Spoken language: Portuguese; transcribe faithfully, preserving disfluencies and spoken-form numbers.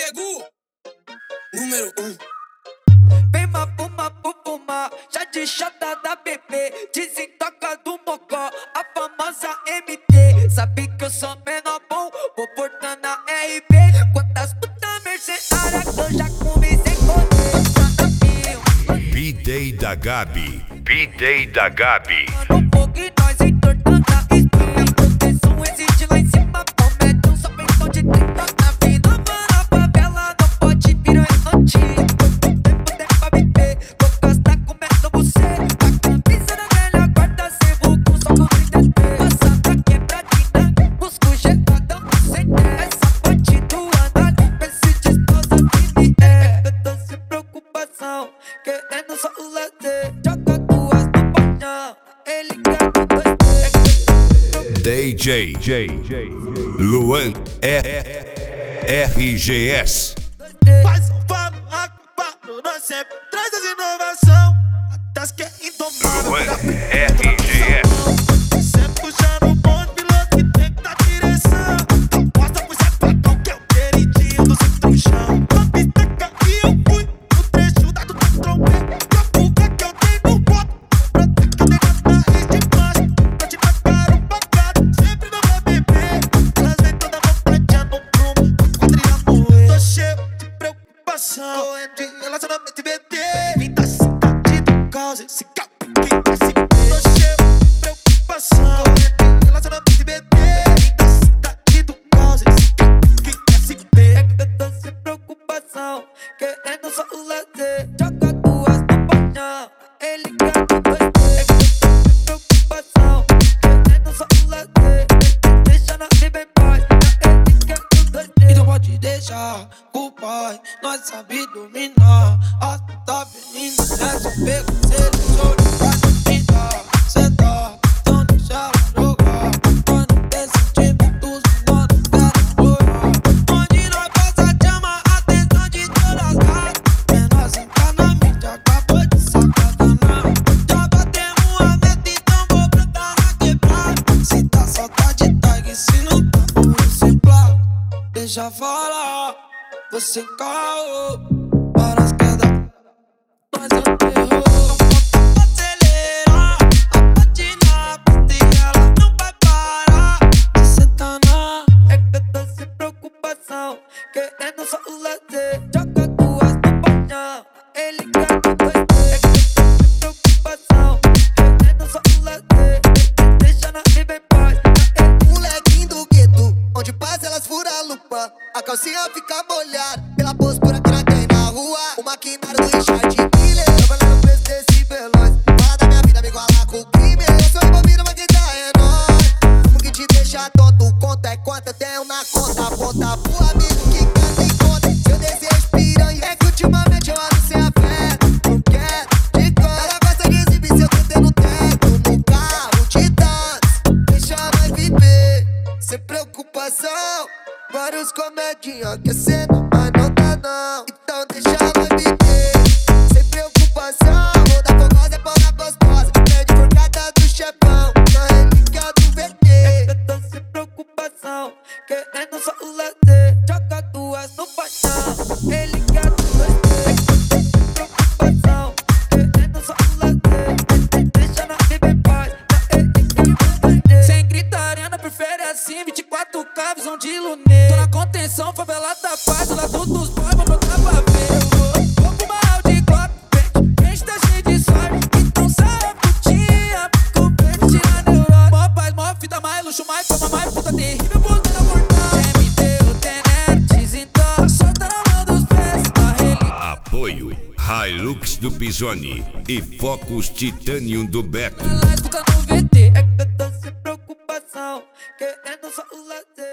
D J Gu, número um. Vem mapuma, pupuma, já de chata da bebê, desentoca do mocó, a famosa M T. Sabe que eu sou menor bom, vou portando a R B. Quantas putas mercenárias que eu já comi sem poder. B-Day da Gabi, B-Day da Gabi. Um pouco e nós entortando a espinha. Proteção existe lá em cima, promete um só pensão de trinta na vida. Na favela não pode virar notícia. Querendo só o lazer, joga duas no painel. Ele quer que dois D J Luan R G S. Faz um falo, acabado, nós sempre traz as inovação. Até que é indomável. Luan R G S. Sempre puxando o bonde, piloto que tem que dar direção. Aposta pro sapatão que é o queridinho do seu trouxão. Na pista caiu, eu fui no trecho da do trompete. A fuga que eu tenho no voto, pra ter que negar na raiz de baixo. Pra te pagar o pagado, sempre não vai beber. Elas vêm toda vontade, no prumo, quadrilha moer. Tô cheio de preocupação, correndo de relacionamento e B T. Vim da cidade do caos, esse carro que vai se ver. Tô cheio de preocupação, correndo de relacionamento e B T. Vim da cidade do caos, esse carro que vai se ver. É que eu tô sem preocupação, querendo só o lazer, joga duas no painel. Ele quer que dois é que eu tô sem preocupação, querendo só o lazer, deixa na vida em paz. Ele quer que dois Então pode deixar com o pai, nós sabe dominar. A tá menina, é só pego, seleciona, faz me dá, cê dá, então deixa ela jogar. Nós não tem sentimentos, nós não quero explorar. Onde nós passa, chama a atenção de todas as gatas. Menor assim tá na mídia, acabou de sacanagem. Já batemos a meta, então vou plantar na quebrada. Se tá só tá de tag, se não tá por sem placa. Deixa falar, você caô, para as quedas, nós é o terror. Vamos acelerar, a bate na pista e ela não vai parar de sentar na. É que eu tô sem preocupação, querendo só o lazer, joga duas no painel. Ele quer que dois é que eu tô sem preocupação, querendo só o lazer, deixa na vida em paz. Molequinho do gueto, onde passa elas furam a lupa. A calcinha fica molhada pela postura que nós tem na rua. O maquinário do Richard Miller, eu valendo o preço desse veloz. Fala da minha vida, me igualar com o crime. Eu sou envolvido, mas quem tá é nóis. Como que te deixa tonto, conta é quanto eu tenho na conta. Aponta pro amigo que canta e conta. Seu desejo piranha é que ultimamente eu ando sem a fé. Não quero de conta, ela gosta de exibir seu dedo no teto. No carro de tantos, deixa nós viver sem preocupação. Vários comedinhos aquecendo, mas não tá não. Então deixa nós viver sem preocupação. Vou dar fogosa, é pão na gostosa. Pede forcada do chefão, na relíquia do V T. É que eu tô sem preocupação, querendo só o lazer, joga duas no painel. Ele quer que dois é que eu tô sem preocupação, querendo só o lazer, deixa na vida em paz. Ele quer que dois sem gritaria, não prefere assim. Vinte e quatro K, visão de lunê. Tô na contenção, favela da paz. Do lado dos boys, vou botar pra ver. Eu vou, vou pro barral de Glock. Peixe tá cheio de sorte, então sai putinha. Com peixe tirando neurose. Mó paz, mó fita, mais luxo, mais fama, mais puta terrível. Puta na portal. M D, o tenente, então solta na mão dos pés. A relíquia. Apoio Hilux do Pisoni e Focus Titanium do Beto. Ela escuta no V T. É que eu tô sem preocupação, querendo só o lazer.